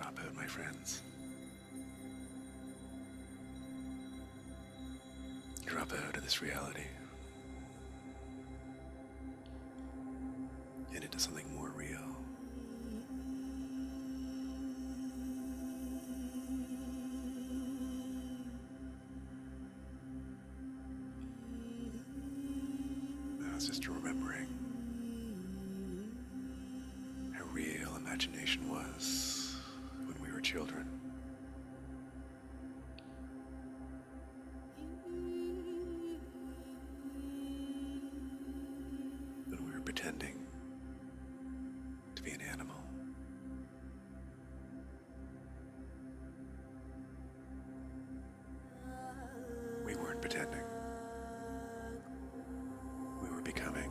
drop out, my friends. Drop out of this reality and into something more real. I was just remembering how real imagination was when we were children. When we were pretending to be an animal. We weren't pretending. We were becoming.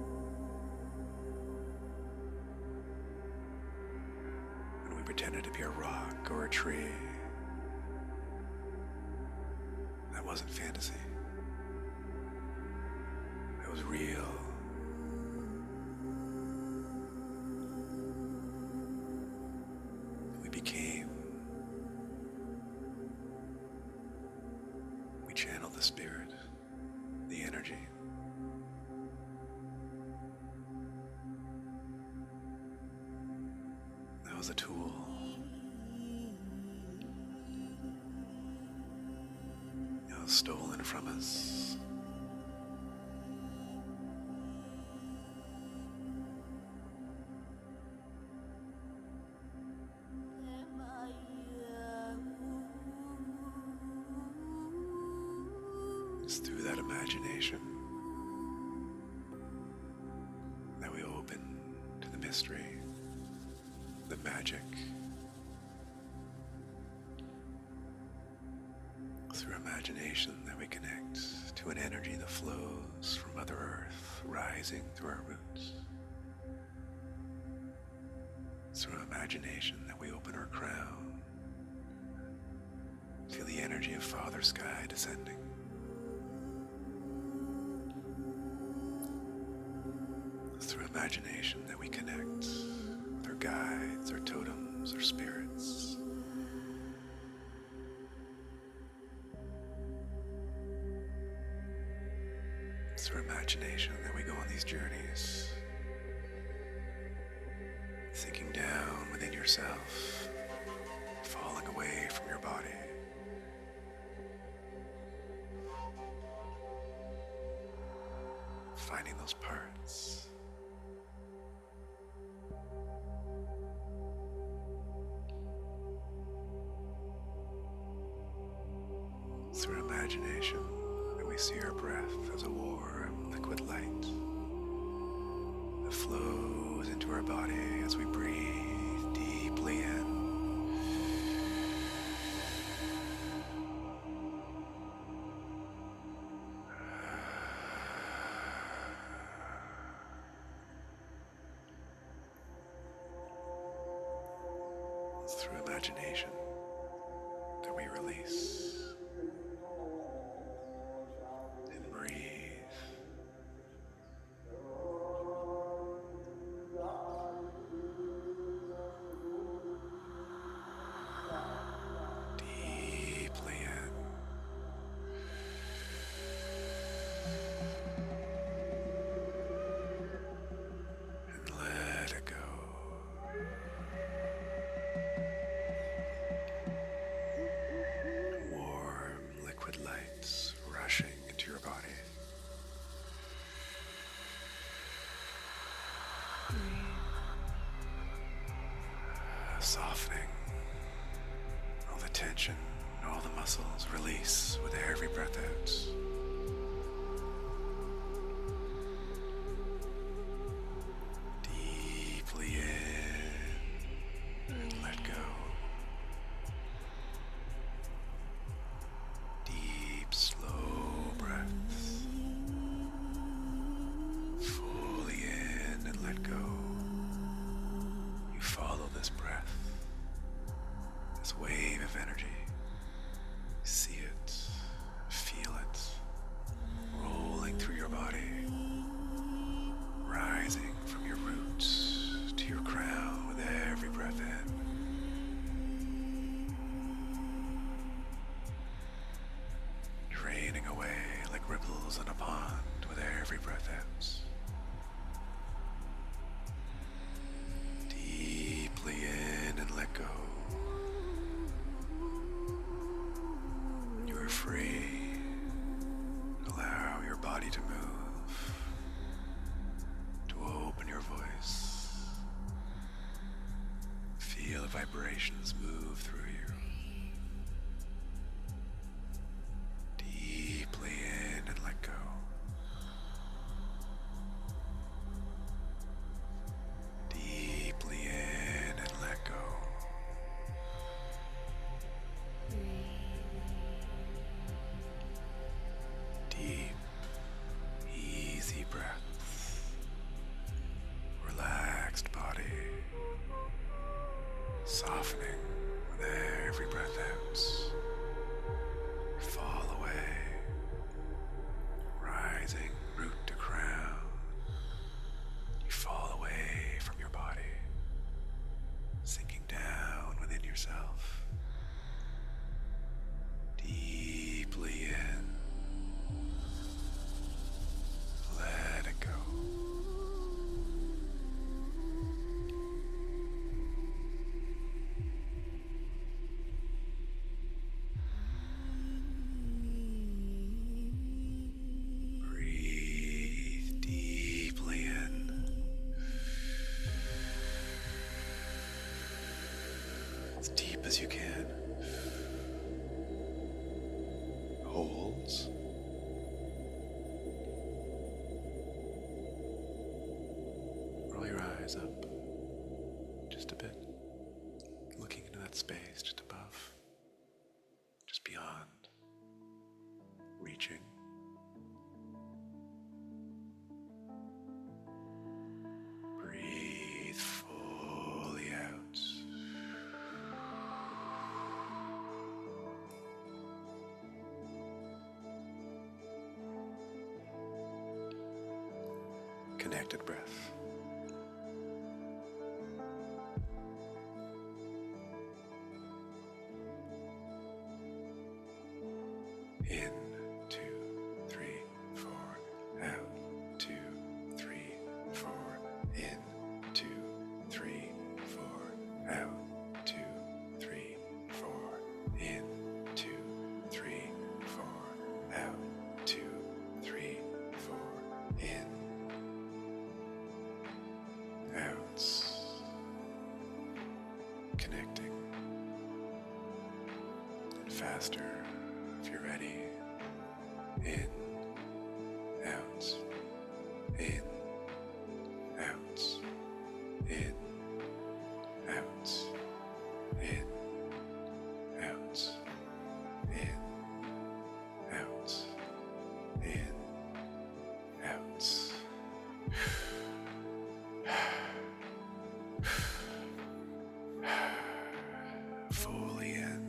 When we pretended to be a rock or a tree, that wasn't fantasy. That was real. We became. We channeled the spirit, the energy. That was a tool. It was stolen from us. It's through that imagination that we open to the mystery, the magic. Through imagination that we connect to an energy that flows from Mother Earth, rising through our roots. Through imagination that we open our crown, feel the energy of Father Sky descending. Through imagination that we connect with our guides, our totems, our spirits. Through imagination that we go on these journeys, sinking down within yourself, falling away from your body. Finding those parts. Through imagination, we see our breath as a warm liquid light that flows into our body as we breathe deeply in. It's through imagination that we release. Softening all the tension, all the muscles release with every breath out. Deeply in and let go. Deep, slow breaths. Fully in and let go. You follow this breath. This wave of energy. See it, feel it, rolling through your body, rising from your roots to your crown with every breath in, the vibrations move through you. Deeply in and let go. Deeply in and let go. Deep, easy breaths. Relaxed body. Softening with every breath out. Fall away. Rising root to crown. You fall away from your body. Sinking down within yourself. Deeply in. Let it go. Breathe deeply in. As deep as you can. Hold. Roll your eyes up just a bit, looking into that space just above, just beyond, reaching. Breathe fully out. Connected breath. In, 2, 3, 4, out, 2, 3, 4, in, 2, 3, 4, out, 2, 3, 4, in, 2, 3, 4, out, 2, 3, 4, in, out, connecting, and faster if you're ready. In, out, in, out, in, out, in, out, in, out, in, out. Fully in.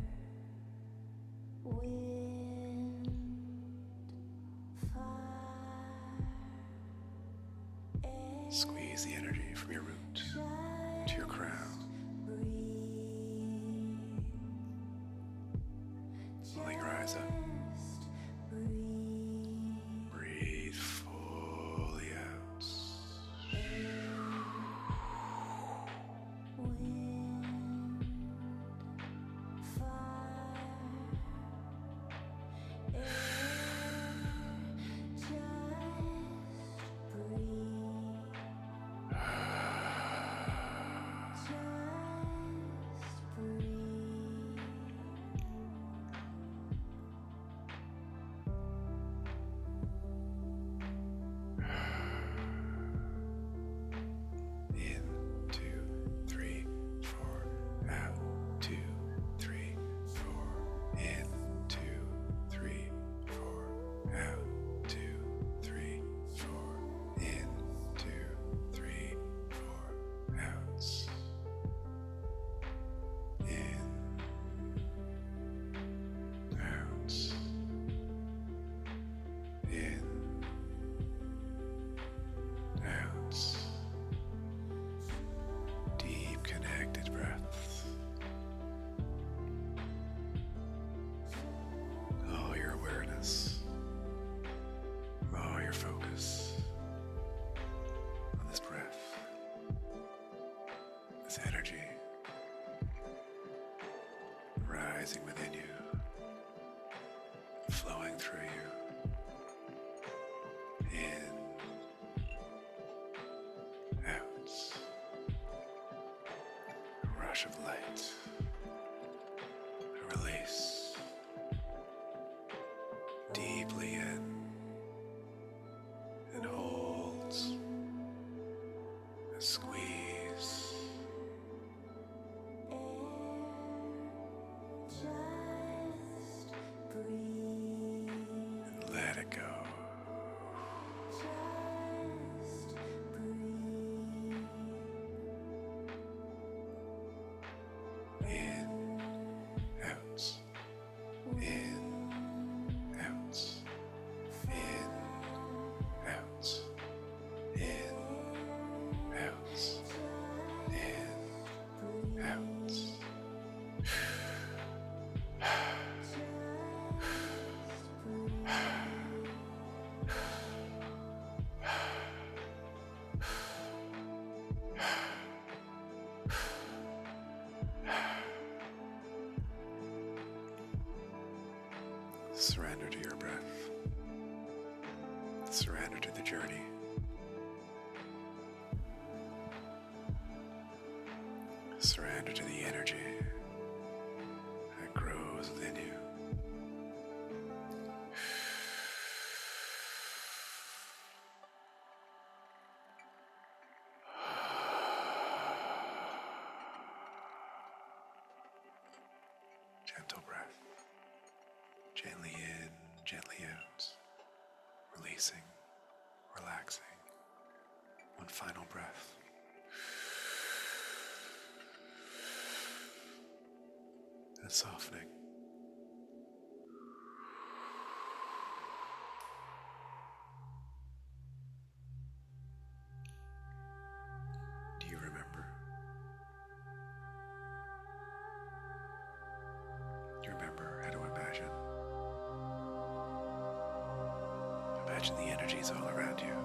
Squeeze the energy from your root to your crown. Rolling your eyes up. Breathe fully out. In, 2, 3, 4, out, 2, 3, 4, in, 2, 3, 4, out, 2, 3, 4, in, 2, 3, 4, out, in, out, in, out. Deep connected breaths. All your awareness, all your focus on this breath, this energy rising within you, flowing through you. In, out, rush of light. A release. Deeply in. And hold. And squeeze. Just breathe. And let it go. Just breathe. In, out, in, out, in, out, in, out, in, out. Surrender to your breath. Surrender to the journey. Surrender to the energy that grows within you. Gentle breath. Gently in, gently out. Releasing, relaxing. One final breath. And softening. Do you remember? Do you remember how to imagine? Imagine the energies all around you.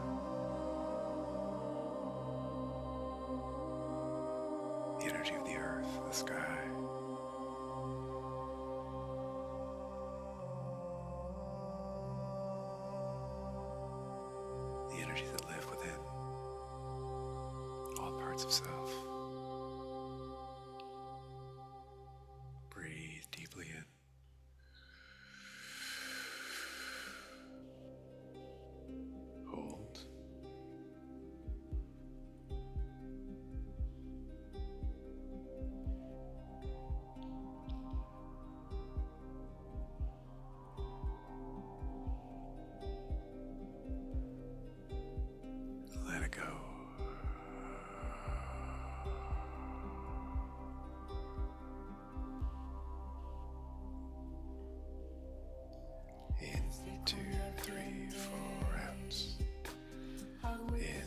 The energy of the earth, the sky. The energies that live within all parts of self. Breathe deeply in. Hold. Let it go. In, 2, 3, 4, out. In,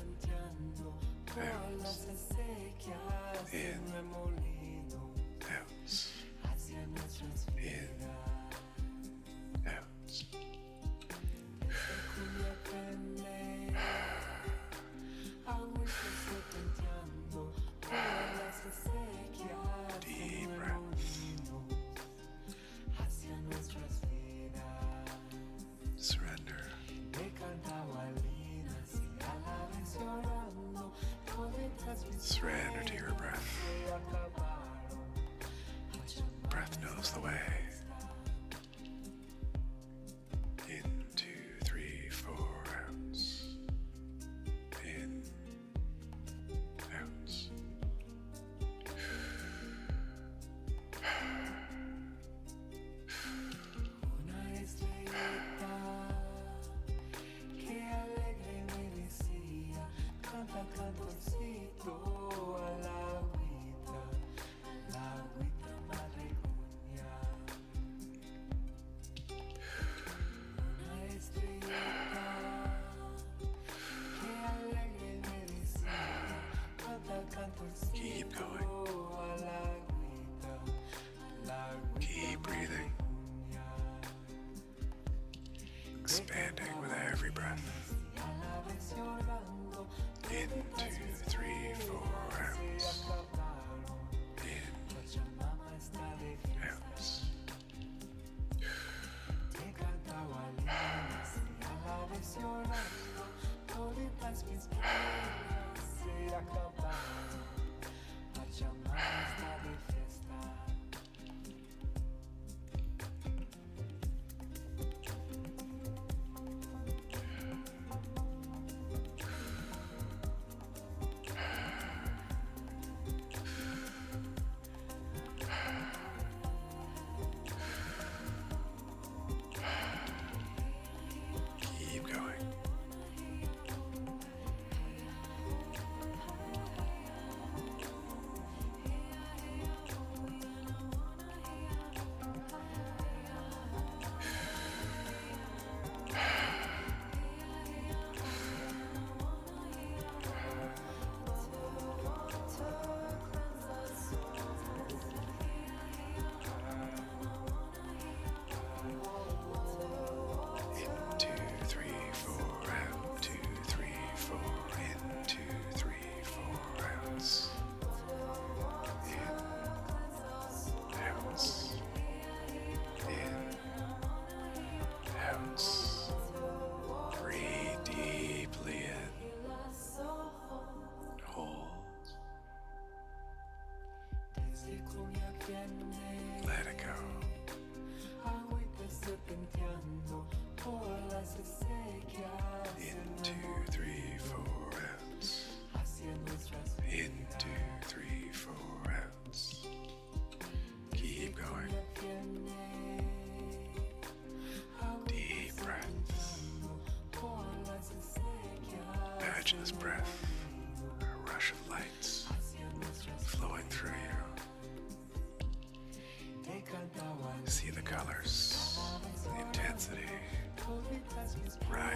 out. In, out. In, out. Deep breaths. Surrender.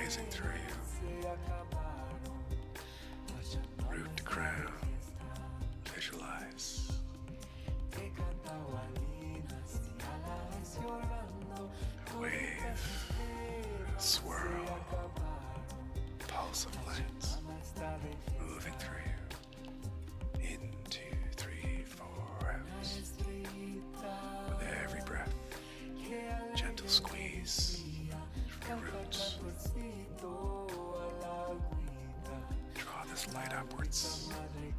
blazing through you, root to crown. Visualize a wave, a swirl, pulse of light moving through you. 1, 2, 3, 4 out. With every breath, gentle squeeze from your roots. Draw this light upwards.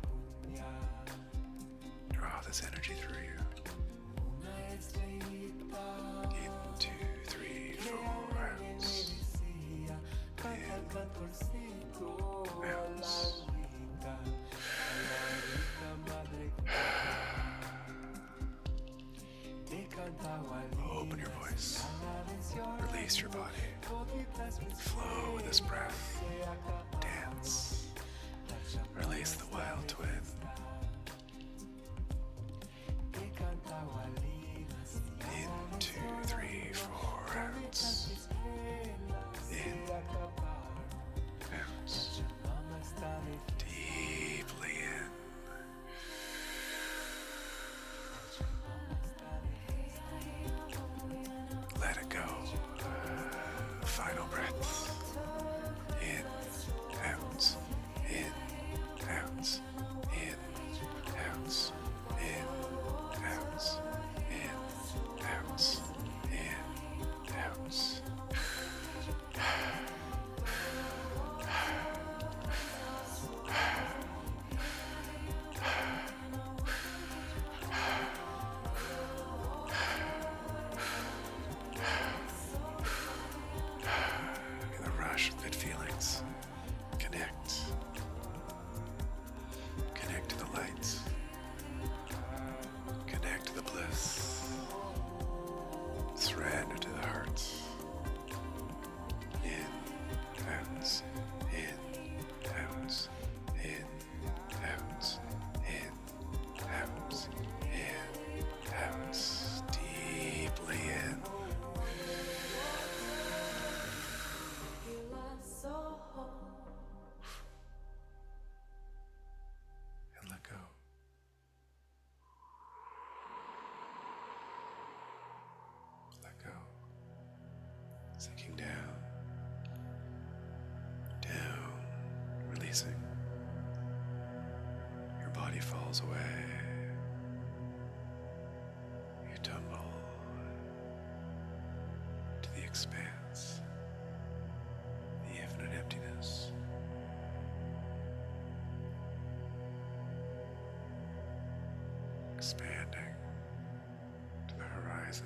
Draw this energy through you. 1, 2, 3, 4 rounds. Rounds. Open your voice. Release your body. Flow with this breath. Dance. Release the wild twin. 1, 2, 3, 4 rounds. In. Out. Deeply in. Let it go. Final breath. In, out, in, out, in, out, in, out, in, out, in, out. Feel the rush of good feelings. Connect. Connect to the light. Connect to the bliss. Surrender to the heart. In, out, in, out, in, out, in, out, in, out. Deeply in. And let go. Let go. Sinking down. Down. Releasing. Your body falls away. You tumble to the expanse. The infinite emptiness. Expanding to the horizon.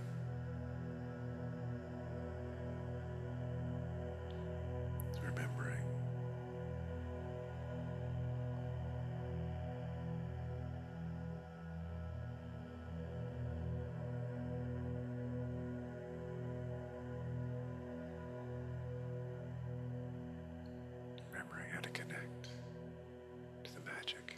Remembering how to connect to the magic.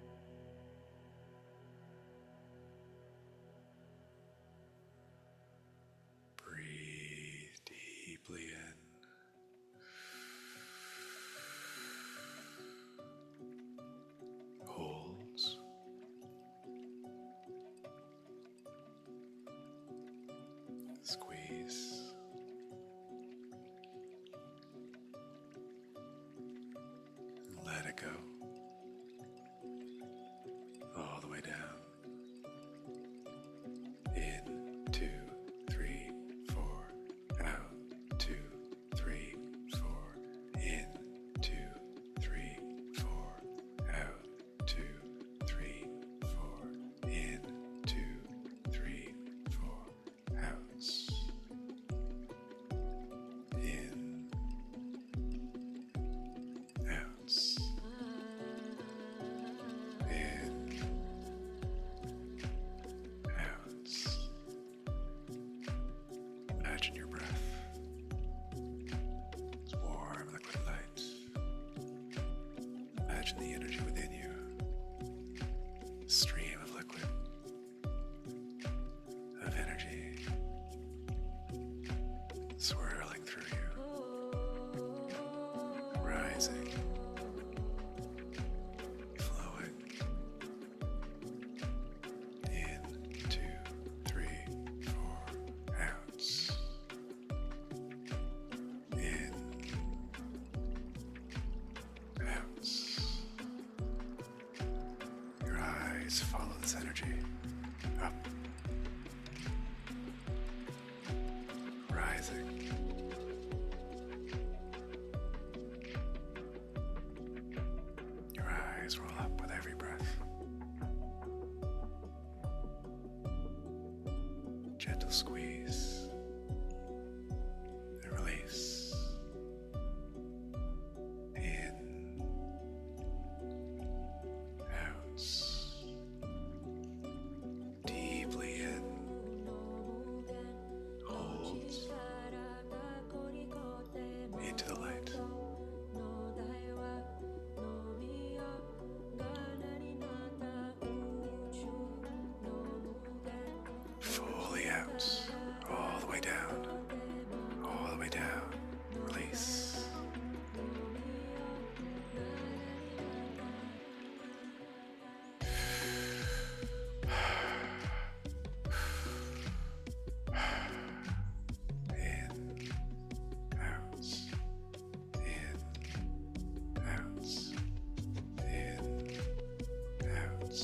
Breathe deeply in. Holds. Squeeze. Let it go. All the way down. In, 2, 3, 4. Out, 2, 3, 4. In, 2, 3, 4. Out, 2, 3, 4. In, 2, 3, 4. Out. In. Out. always follow this energy. Up. Rising. Your eyes roll up with every breath. Gentle squeeze and release. In, out, deeply in, hold into the light. Fully out, all the way down, all the way down. Release. In, out, in, out, in, out.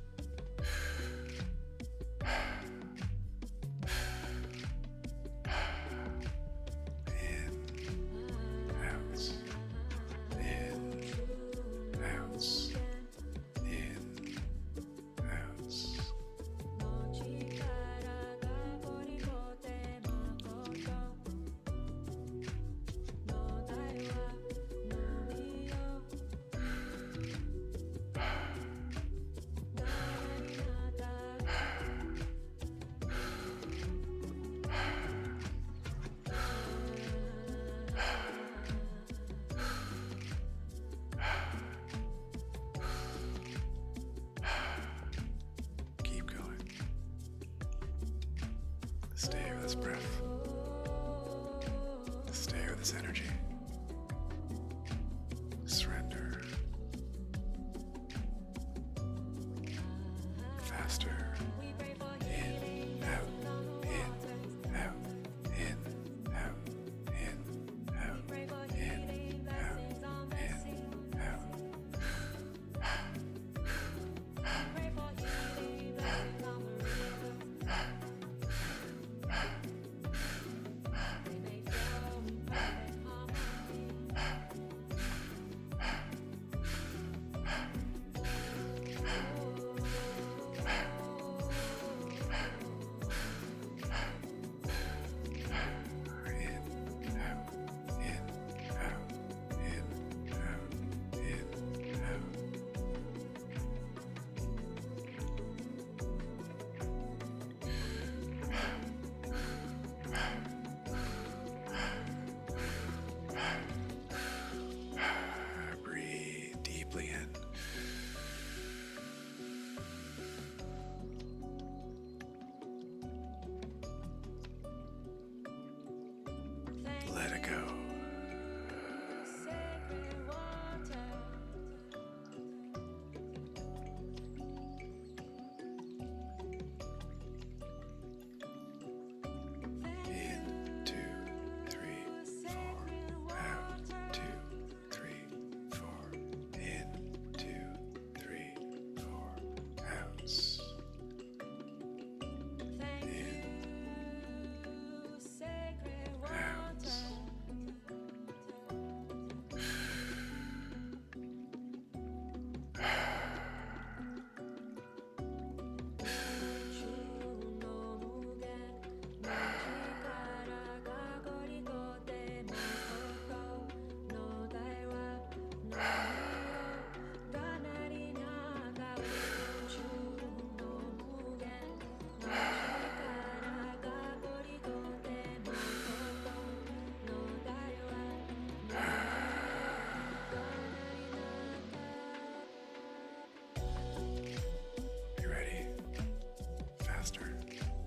Keep going. Stay with this breath. Stay with this energy. Surrender. Faster. In, out, in, out, in, out, in, out, in, out, in, out. Breathe deeply in. Let it go. In, 2, 3, 4. Out, 2, 3, 4. In, 2, 3, 4. Out. You ready? Faster.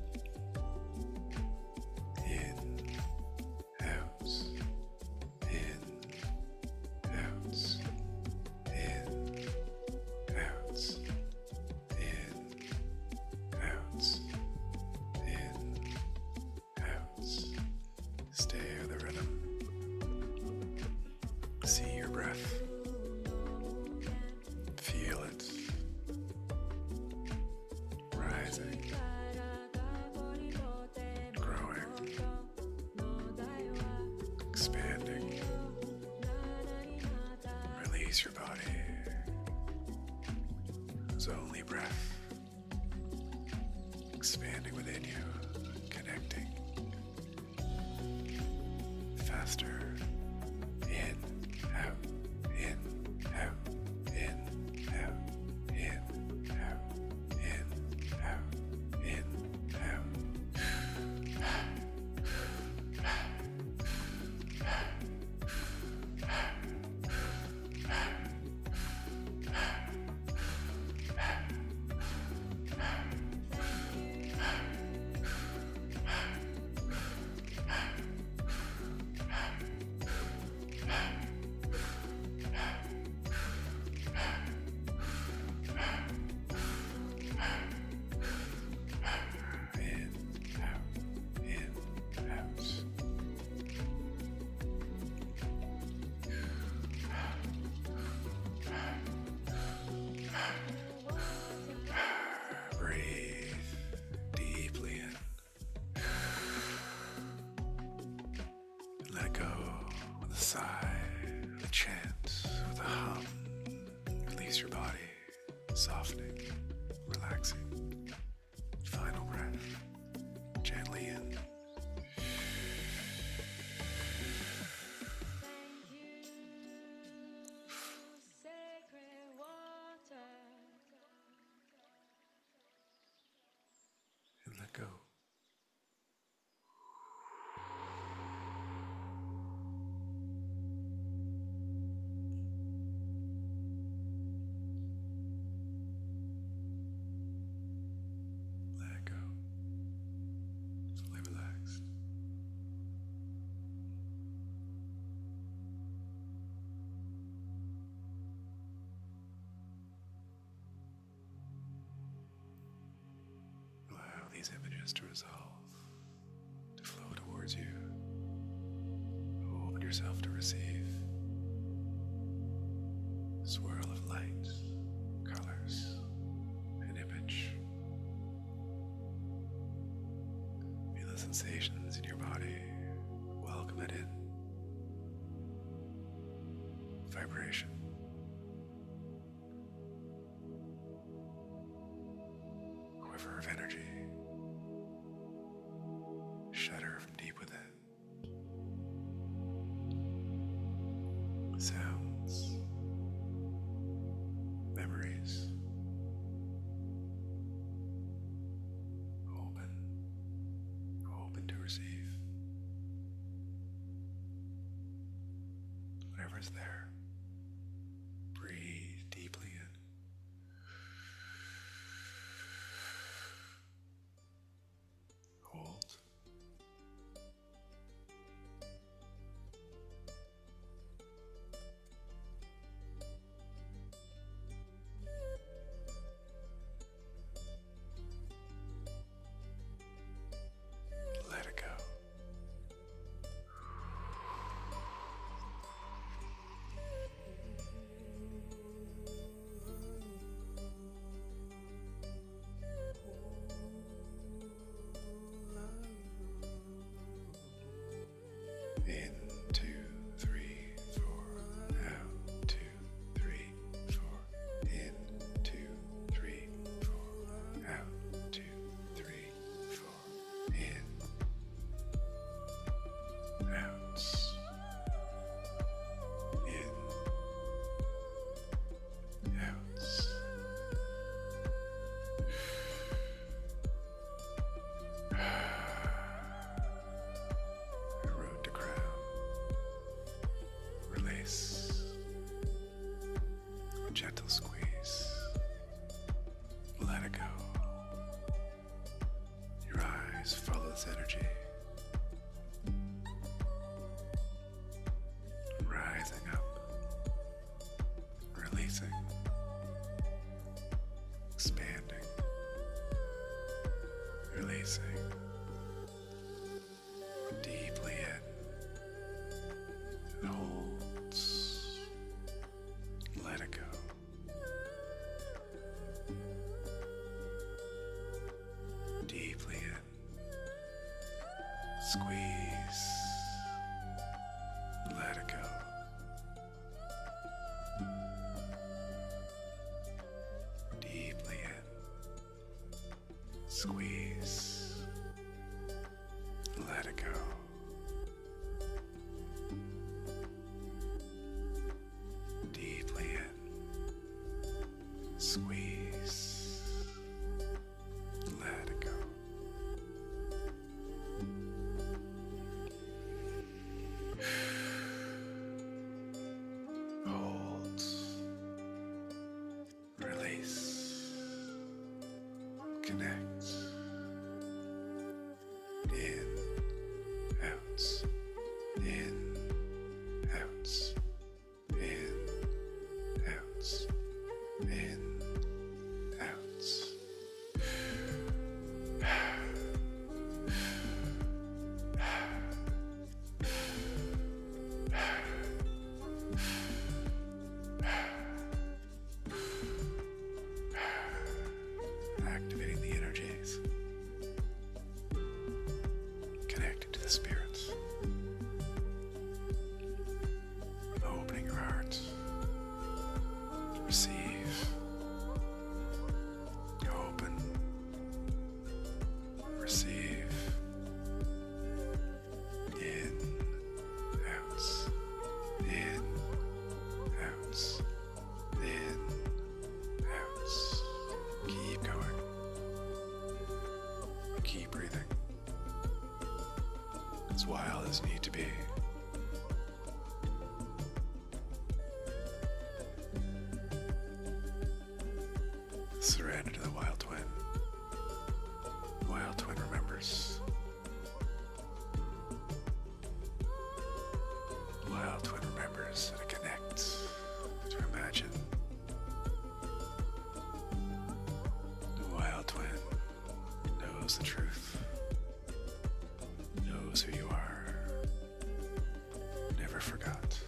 In, out, in, out, in, out, in, out, in, out. Stay with the rhythm. See your breath. Feel it. It's only breath expanding within you, connecting faster. In, out, in, out, in, out, in, out, in, out, in, out. In, out, in, out. Breathe deeply in. Let go with a sigh, with a chant, with a hum. Release your body, softening, relaxing. Final breath, gently in. Sacred water. And let go. Let go. Fully relaxed. Allow these images to resolve, to flow towards you. Open yourself to receive. Swirl of light, colors, and image. Feel the sensations in your body. Welcome it in. Vibration. Quiver of energy. Shudder from deep within. Sounds. Memories. Open. Open to receive. Whatever's there. Breathe deeply in. Hold. Let it go. In, 2, 3, 4. Out, 2, 3, 4. In, 2, 3, 4. Out, 2, 3, 4. In, out, in, out. Road to crown. Release. Gentle squeeze. Let it go. Your eyes follow this energy. Rising up. Releasing. Expanding. Releasing. Deeply in. And holds. Let it go. Deeply in. Squeeze. Let it go. Deep Squeeze. Let it go. Deeply in. Squeeze. Let it go. Hold. Release. Connect. In. Out. In. Out. In. Out. In. Out. Activating the energies. Connecting to the spirits. Opening your heart to receive. Open. Receive. In. Out. In. Out. In. Out. Keep going. Keep breathing. As wild as you need to be. Surrender to the Wild Twin. Wild Twin remembers. Wild Twin remembers how to connect, to imagine. The Wild Twin knows the truth, knows who you are, never forgot.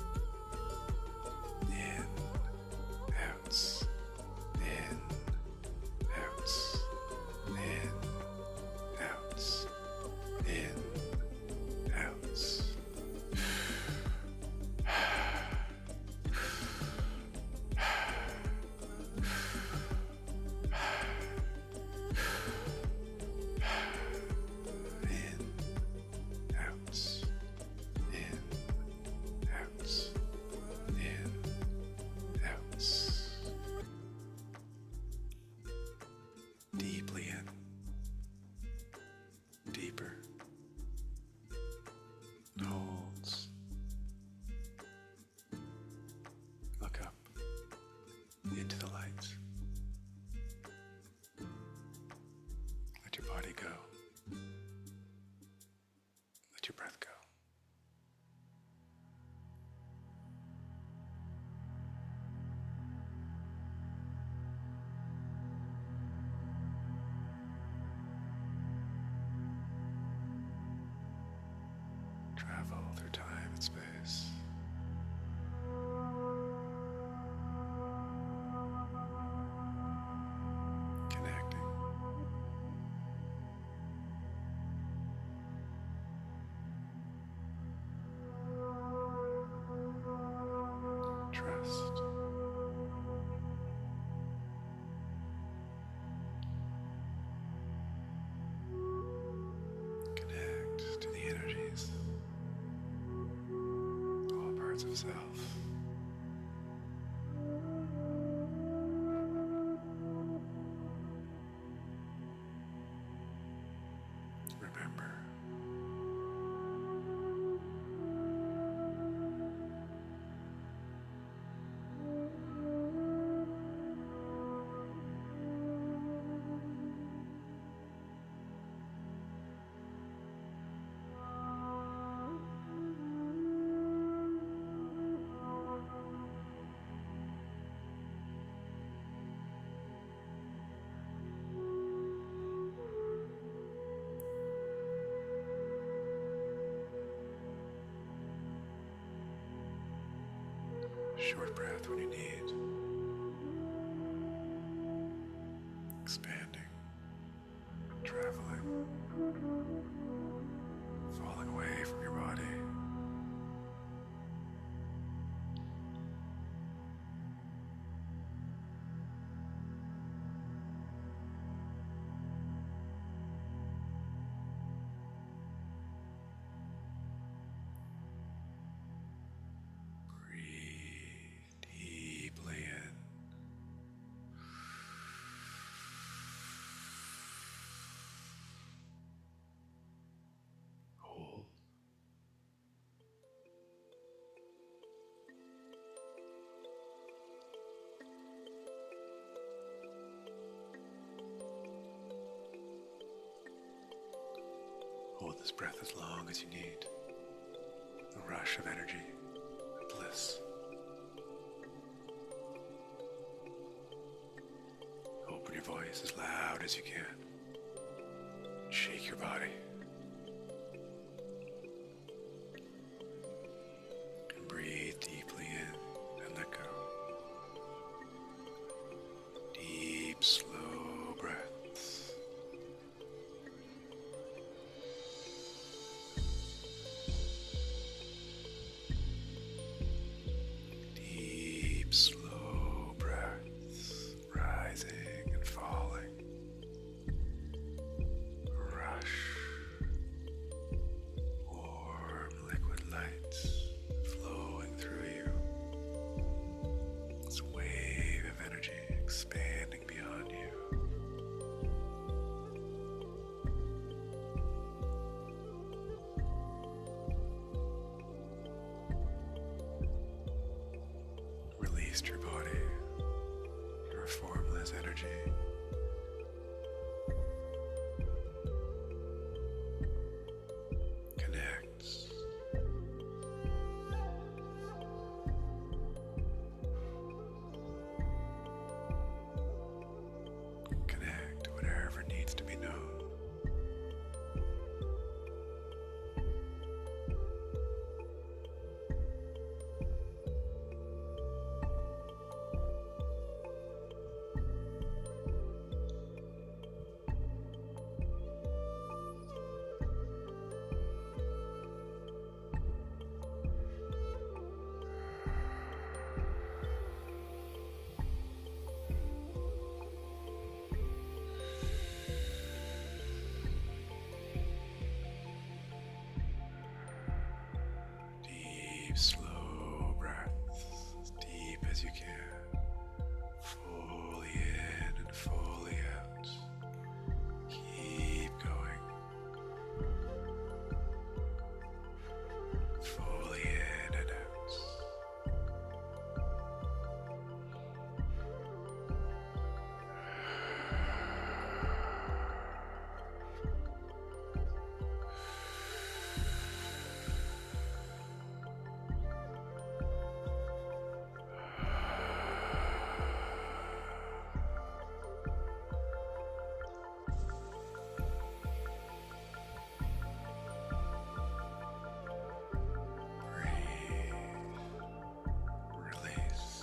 In, out, in, out, in, out, in, out. In, out, in, out, in, out. Deeply in, deeper. Holds. Look up into the light. Let your body go. Let your breath go. Travel through time and space. Connecting. Trust. Connect to the energies. All parts of self. Remember. Short breath when you need. Expanding. Traveling. Falling away from your body. Hold this breath as long as you need. A rush of energy and bliss. Open your voice as loud as you can. Shake your body. And breathe deeply in and let go. Deep, slow breaths. Deep, slow breaths, rising and falling. Rush. Warm liquid lights flowing through you. This wave of energy expanding beyond you. Release your body, your formless energy. Connects. Connect to whatever needs to be known. Deep, slow breaths, as deep as you can, fully in and fully out. Keep going. Fully in and out. Breathe. Release.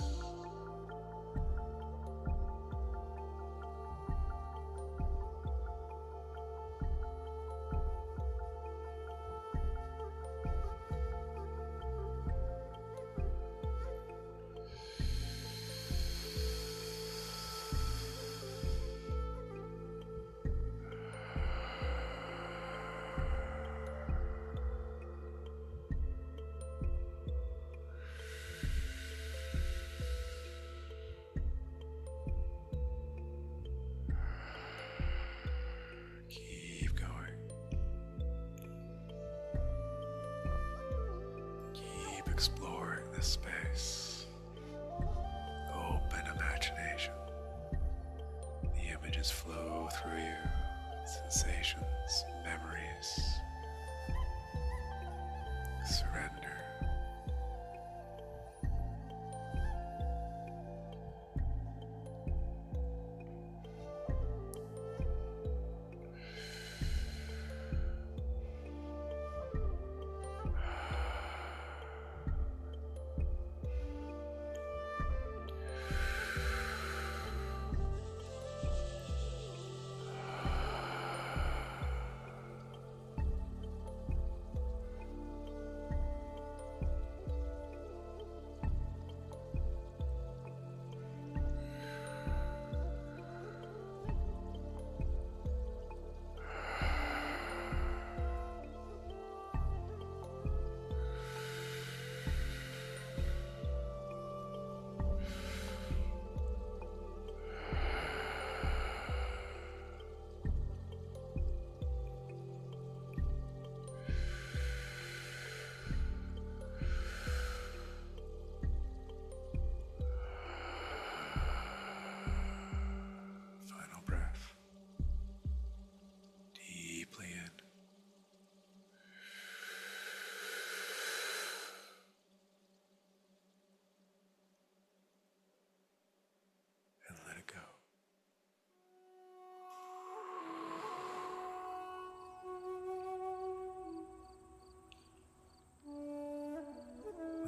Keep going. Keep exploring this space. Open imagination. The images flow through you. Sensations, memories. Surrender.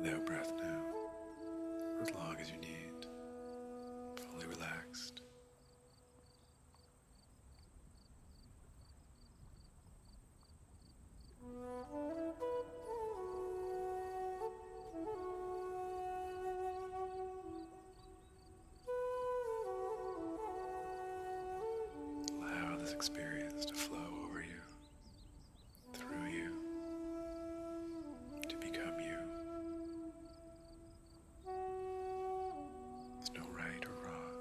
without breath now, for as long as you need, fully relaxed. Allow this experience to flow over you, through you, to become you. There's no right or wrong.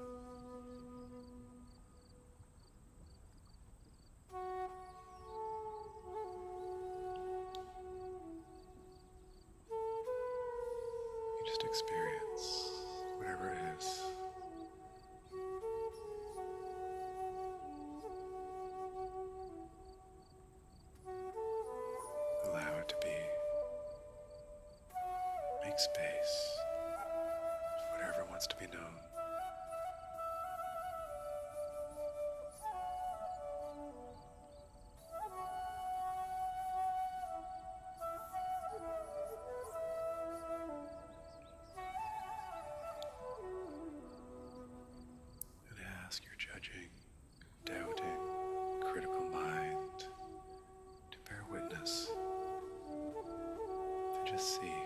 You just experience whatever it is. Allow it to be. Make space for whatever wants to be known. And ask your judging, doubting, critical mind to bear witness, to just see.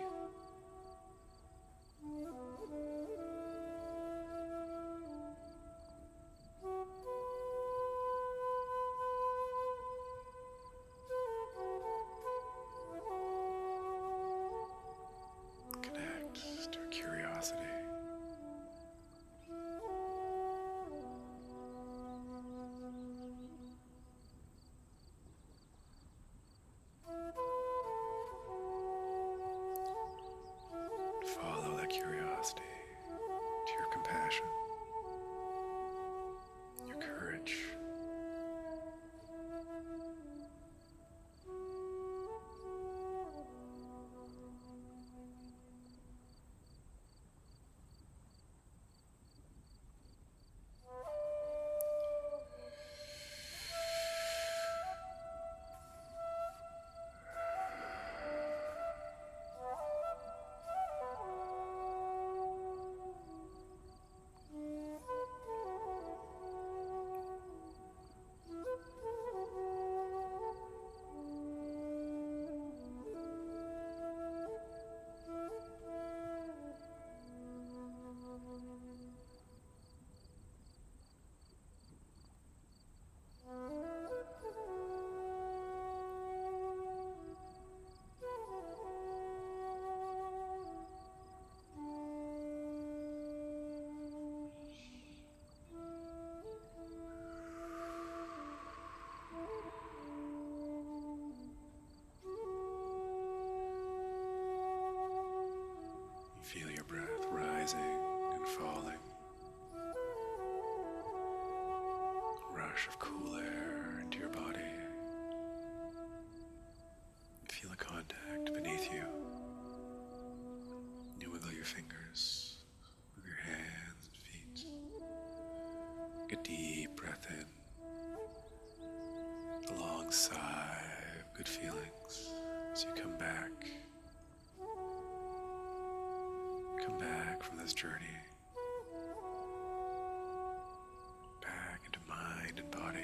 Connect to curiosity. Follow that curiosity to your compassion, your courage. Feel your breath rising and falling. Rush of cool air into your body. Feel a contact beneath you. You wiggle your fingers with your hands and feet. Take a deep breath in. A long sigh of good feelings as you come back. Come back from this journey, back into mind and body.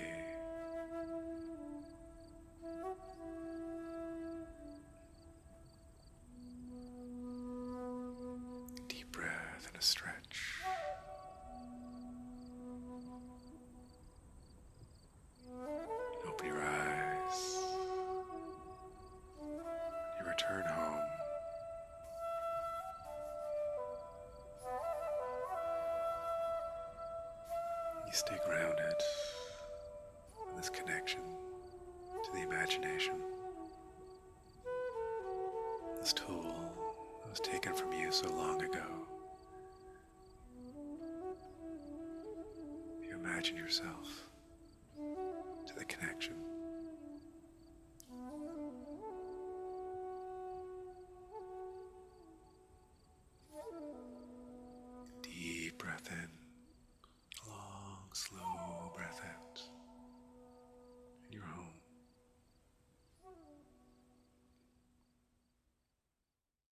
Deep breath and a stretch. Open your eyes. You return home. You stay grounded in this connection to the imagination. This tool that was taken from you so long ago. You imagine yourself to the connection. Deep breath in.